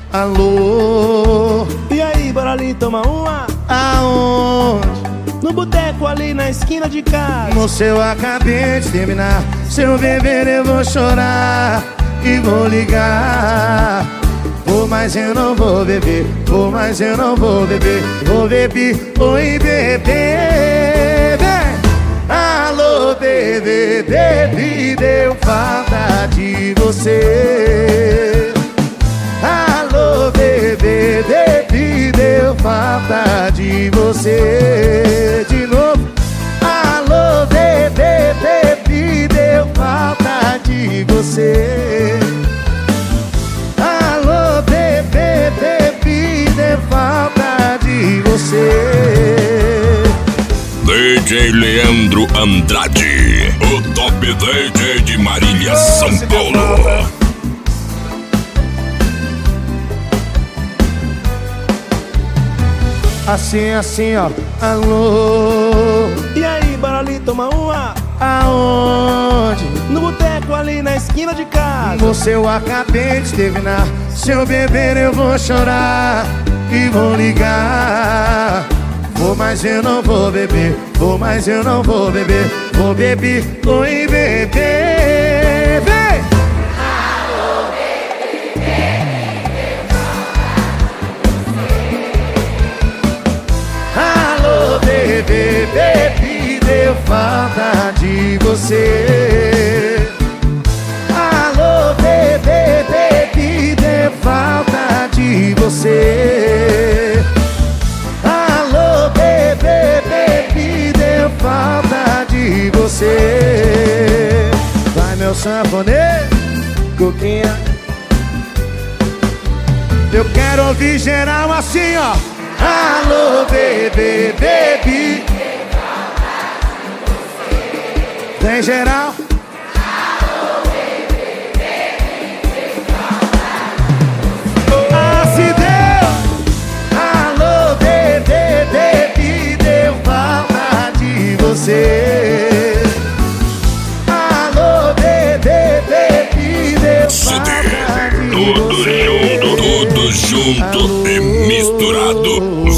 Alô, e aí, bora ali tomar uma? aonde? No boteco ali na esquina de casa. Moço, eu acabei de terminar. Se eu beber eu vou chorar e vou ligar. Vou, mas eu não vou beber. Vou, mas eu não vou beber. Vou beber, oi bebê, vem. Alô bebê, bebê, deu falta de você. Alô bebê, bebê, deu falta de você. De novo. Alô bebê, bebê, deu falta de você. Alô bebê, bebê, deu falta de você. DJ Leandro Andrade, o top DJ de Marília, São Paulo. Assim, assim, ó. Alô, E aí, bora ali tomar uma? aonde? No boteco ali na esquina de casa. Moço, eu acabei de terminar. Se eu beber eu vou chorar e vou ligar. Vou, mas eu não vou beber. Vou, mas eu não vou beber. Vou beber, oi bebê, vem. Alô bebê, bebê, deu falta de você. Alô bebê, bebê, deu falta de você. Alô bebê, bebê, deu falta de você. Vai meu sanfoneiro, coquinha. Eu quero ouvir geral assim, ó. Alô bebê, bebê, vem geral. Ah, se deu. Alô bebê, bebê, deu falta de você. Alô bebê, bebê, deu CD, falta de tudo você. junto, tudo junto e misturado.